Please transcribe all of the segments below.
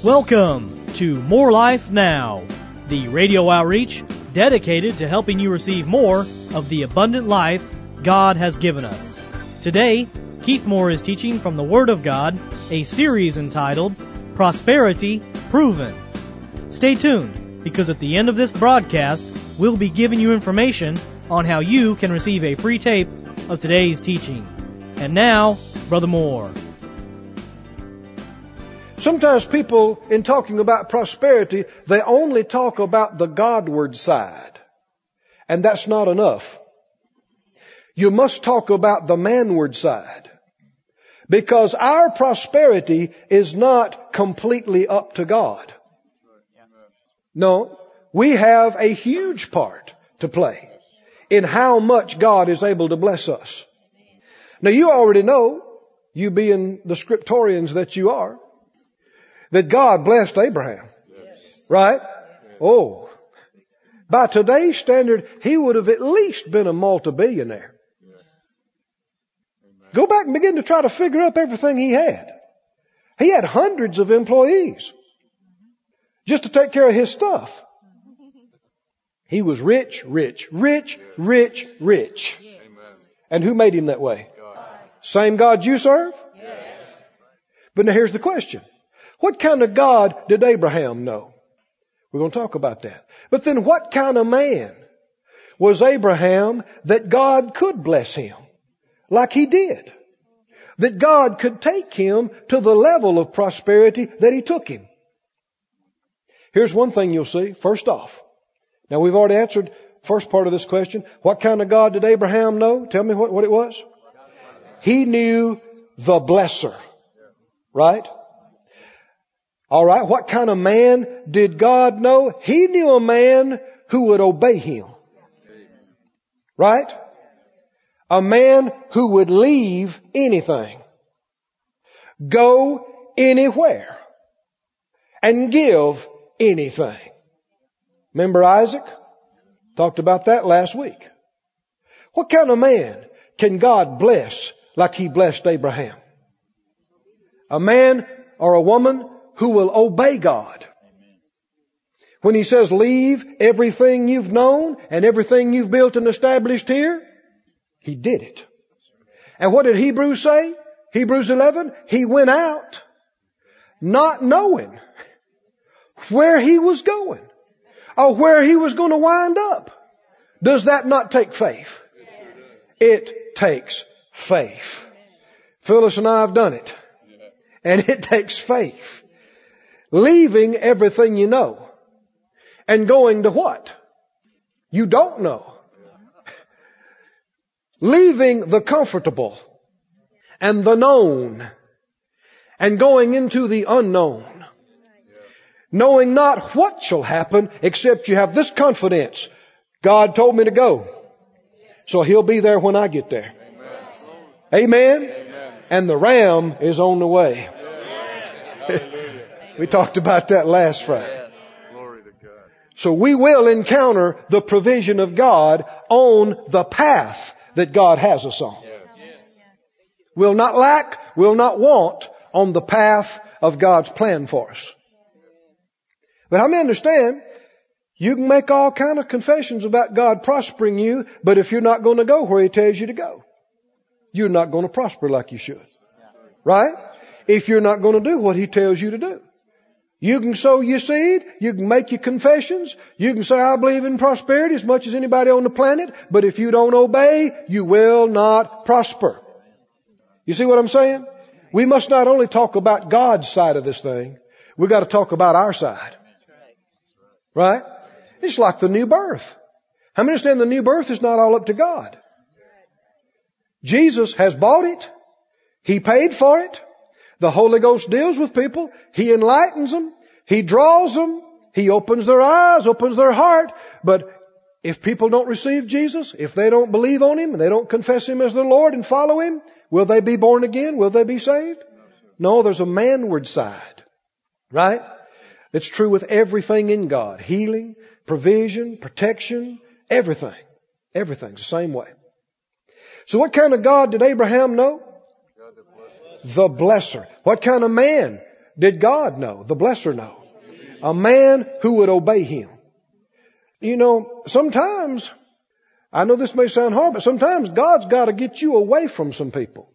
Welcome to More Life Now, the radio outreach dedicated to helping you receive more of the abundant life God has given us. Today, Keith Moore is teaching from the Word of God, a series entitled Prosperity Proven. Stay tuned, because at the end of this broadcast, we'll be giving you information on how you can receive a free tape of today's teaching. And now, Brother Moore. Sometimes people, in talking about prosperity, they only talk about the Godward side. And that's not enough. You must talk about the manward side. Because our prosperity is not completely up to God. No, we have a huge part to play in how much God is able to bless us. Now you already know, you being the scriptorians that you are, that God blessed Abraham. Yes. Right? Yes. Oh. By today's standard, he would have at least been a multi-billionaire. Yes. Go back and begin to try to figure up everything he had. He had hundreds of employees just to take care of his stuff. He was rich. And who made him that way? God. Same God you serve? Yes. But now here's the question. What kind of God did Abraham know? We're going to talk about that. But then what kind of man was Abraham that God could bless him like he did? That God could take him to the level of prosperity that he took him. Here's one thing you'll see. First off, now we've already answered the first part of this question. What kind of God did Abraham know? Tell me what it was. He knew the blesser. Right? All right, what kind of man did God know? He knew a man who would obey him. Right? A man who would leave anything, go anywhere, and give anything. Remember Isaac? Talked about that last week. What kind of man can God bless like he blessed Abraham? A man or a woman who will obey God. When he says leave everything you've known and everything you've built and established here, he did it. And what did Hebrews say? Hebrews 11, he went out not knowing where he was going or where he was going to wind up. Does that not take faith? It takes faith. Phyllis and I have done it. And it takes faith. Leaving everything you know and going to what? You don't know. Leaving the comfortable and the known and going into the unknown. Knowing not what shall happen except you have this confidence. God told me to go. So he'll be there when I get there. Amen. Amen. And the ram is on the way. We talked about that last Friday. Glory to God. So we will encounter the provision of God on the path that God has us on. We'll not lack, we'll not want on the path of God's plan for us. But how many understand, you can make all kind of confessions about God prospering you, but if you're not going to go where He tells you to go, you're not going to prosper like you should. Right? If you're not going to do what He tells you to do. You can sow your seed. You can make your confessions. You can say, I believe in prosperity as much as anybody on the planet. But if you don't obey, you will not prosper. You see what I'm saying? We must not only talk about God's side of this thing. We've got to talk about our side. Right? It's like the new birth. How many understand the new birth is not all up to God? Jesus has bought it. He paid for it. The Holy Ghost deals with people. He enlightens them. He draws them. He opens their eyes, opens their heart. But if people don't receive Jesus, if they don't believe on Him, and they don't confess Him as their Lord and follow Him, will they be born again? Will they be saved? No, there's a manward side. Right? It's true with everything in God. Healing, provision, protection, everything. Everything's the same way. So what kind of God did Abraham know? The blesser. What kind of man did God know? The blesser know? A man who would obey Him. You know, sometimes, I know this may sound hard, but sometimes God's got to get you away from some people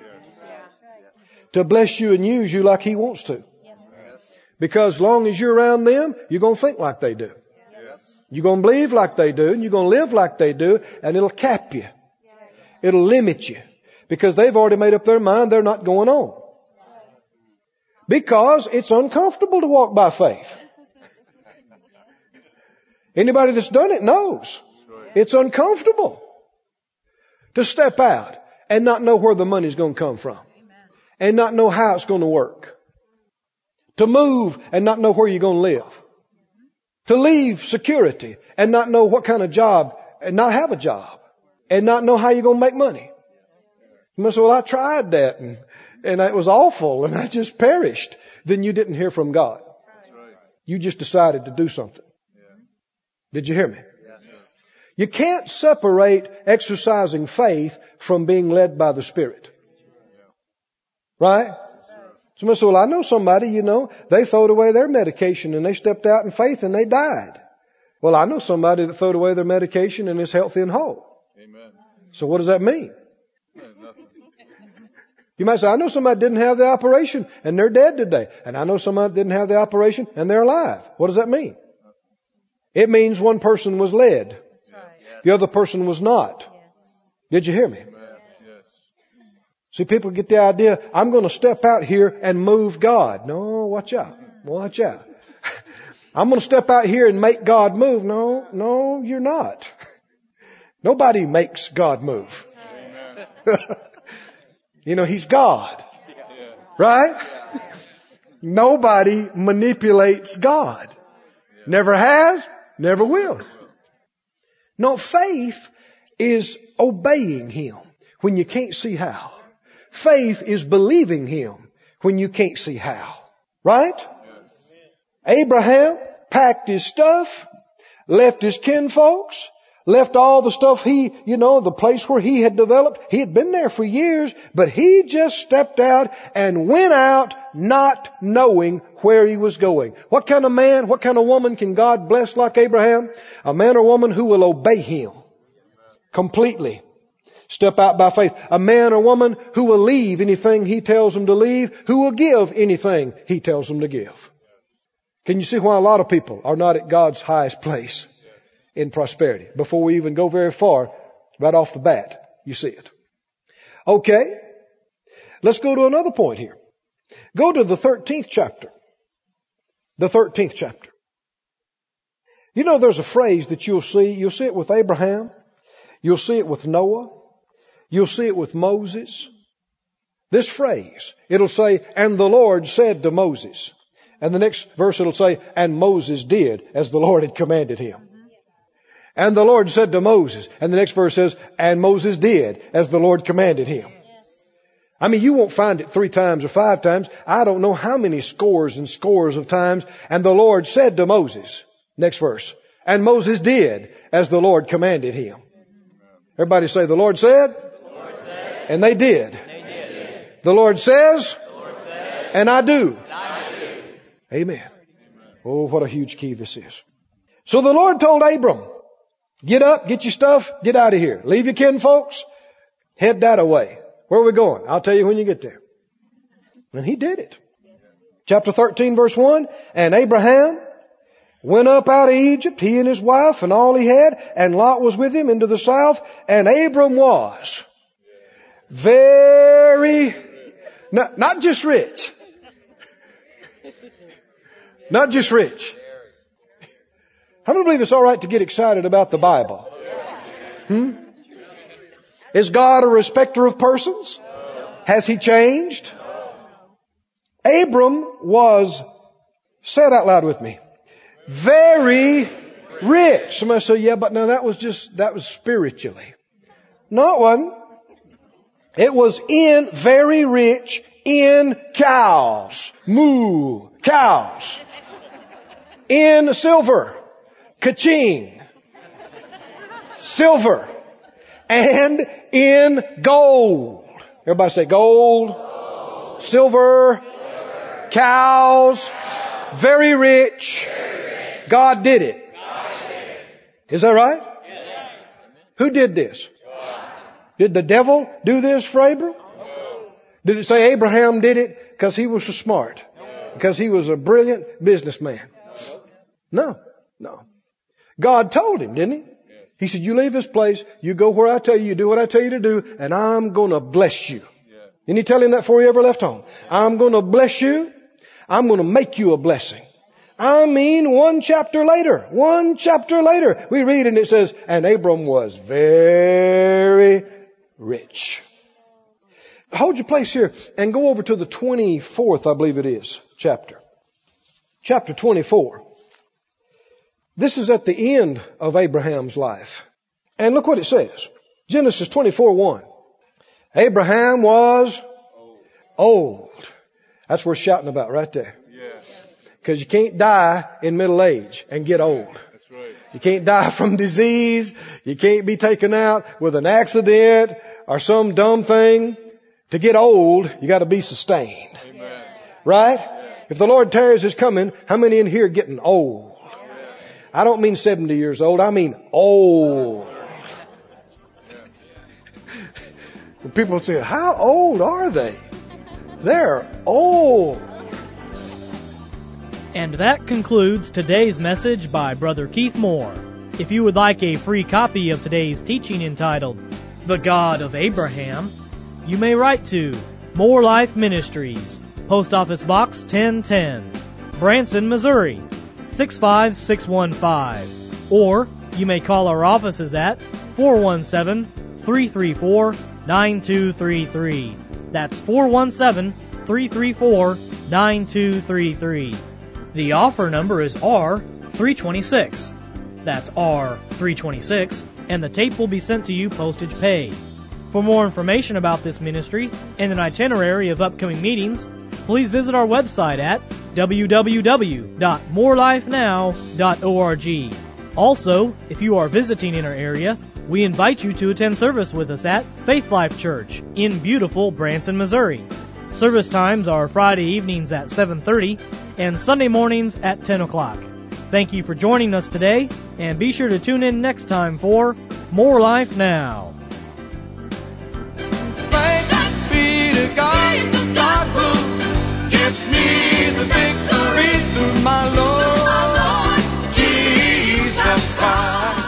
to bless you and use you like He wants to. Because as long as you're around them, you're going to think like they do. You're going to believe like they do, and you're going to live like they do, and it'll cap you. It'll limit you. Because they've already made up their mind they're not going on. Because it's uncomfortable to walk by faith. Anybody that's done it knows. It's uncomfortable to step out and not know where the money's going to come from. And not know how it's going to work. To move and not know where you're going to live. To leave security and not know what kind of job and not have a job. And not know how you're going to make money. You must say, well, I tried that and it was awful and I just perished. Then you didn't hear from God. You just decided to do something. Did you hear me? You can't separate exercising faith from being led by the Spirit. Right? Somebody said, well, I know somebody, you know, they throwed away their medication and they stepped out in faith and they died. Well, I know somebody that throwed away their medication and is healthy and whole. Amen. So what does that mean? You might say, I know somebody didn't have the operation and they're dead today. And I know somebody didn't have the operation and they're alive. What does that mean? It means one person was led. The other person was not. Did you hear me? See, people get the idea, I'm going to step out here and move God. No, watch out. Watch out. I'm going to step out here and make God move. No, you're not. Nobody makes God move. You know, He's God. Right? Nobody manipulates God. Never has, never will. No, faith is obeying Him when you can't see how. Faith is believing Him when you can't see how. Right? Abraham packed his stuff, left his kinfolks, left all the stuff the place where he had developed. He had been there for years, but he just stepped out and went out not knowing where he was going. What kind of man, what kind of woman can God bless like Abraham? A man or woman who will obey Him completely. Step out by faith. A man or woman who will leave anything He tells them to leave, who will give anything He tells them to give. Can you see why a lot of people are not at God's highest place in prosperity? Before we even go very far, right off the bat, you see it. Okay. Let's go to another point here. Go to the 13th chapter. The 13th chapter. You know, there's a phrase that you'll see it with Abraham. You'll see it with Noah. You'll see it with Moses. This phrase, it'll say, and the Lord said to Moses. And the next verse it'll say, and Moses did as the Lord had commanded him. And the Lord said to Moses. And the next verse says, and Moses did as the Lord commanded him. I mean, you won't find it 3 times or 5 times. I don't know how many scores and scores of times. And the Lord said to Moses. Next verse. And Moses did as the Lord commanded him. Everybody say, the Lord said. And they did. The Lord says. And I do. Amen. Oh, what a huge key this is. So the Lord told Abram, get up, get your stuff, get out of here. Leave your kin folks, head that away. Where are we going? I'll tell you when you get there. And he did it. Chapter 13 verse 1, and Abraham went up out of Egypt, he and his wife and all he had, and Lot was with him into the south, and Abram was very, not just rich. Not just rich. How many believe it's all right to get excited about the Bible? Is God a respecter of persons? Has He changed? Abram was, say it out loud with me, very rich. Somebody say, yeah, but no, that was spiritually. No, it wasn't. It was very rich in cows. Moo, cows. In silver. Ka-ching. Silver. And in gold. Everybody say gold. Silver. cows, very rich. God did it. Is that right? Who did this? Did the devil do this for Abram? Did it say Abraham did it because he was so smart? Because he was a brilliant businessman? No. God told him, didn't he? He said, you leave this place, you go where I tell you, you do what I tell you to do, and I'm going to bless you. Didn't he tell him that before he ever left home? I'm going to bless you. I'm going to make you a blessing. I mean, one chapter later, we read and it says, and Abram was very rich. Hold your place here and go over to the 24th, I believe it is, chapter. Chapter 24. This is at the end of Abraham's life. And look what it says. Genesis 24:1. Abraham was old. That's worth shouting about right there. Because you can't die in middle age and get old. That's right. You can't die from disease. You can't be taken out with an accident or some dumb thing. To get old, you got to be sustained. Amen. Right? Yeah. If the Lord tarries his coming, how many in here are getting old? Yeah. I don't mean 70 years old. I mean old. Yeah. People say, how old are they? They're old. And that concludes today's message by Brother Keith Moore. If you would like a free copy of today's teaching entitled, The God of Abraham, you may write to More Life Ministries, Post Office Box 1010, Branson, Missouri, 65615. Or you may call our offices at 417-334-9233. That's 417-334-9233. The offer number is R326. That's R326, and the tape will be sent to you postage paid. For more information about this ministry and an itinerary of upcoming meetings, please visit our website at www.morelifenow.org. Also, if you are visiting in our area, we invite you to attend service with us at Faith Life Church in beautiful Branson, Missouri. Service times are Friday evenings at 7:30 and Sunday mornings at 10 o'clock. Thank you for joining us today, and be sure to tune in next time for More Life Now. Thanks be to God who gives me the victory through my Lord Jesus Christ.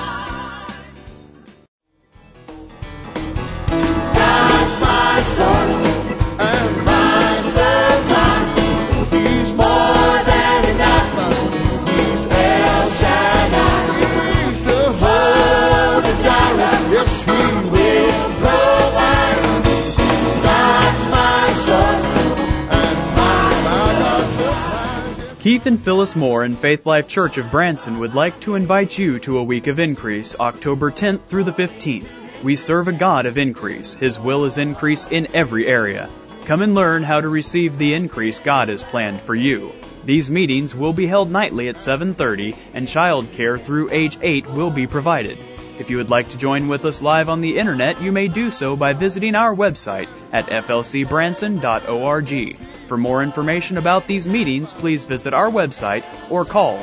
God's my source and my supply. He's more than enough. He's El Shaddai. He's Jehovah Jireh. Yes, He will provide. God's my source and my supply. Keith and Phyllis Moore in Faith Life Church of Branson would like to invite you to a week of increase, October 10th through the 15th. We serve a God of increase. His will is increase in every area. Come and learn how to receive the increase God has planned for you. These meetings will be held nightly at 7:30, and child care through age 8 will be provided. If you would like to join with us live on the internet, you may do so by visiting our website at flcbranson.org. For more information about these meetings, please visit our website or call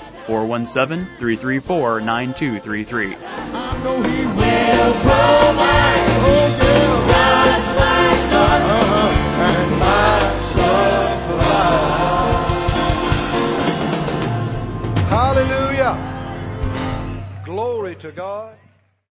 417-334-9233. I know He will provide. Oh, yeah. God's my source and my supply. Hallelujah. Glory to God.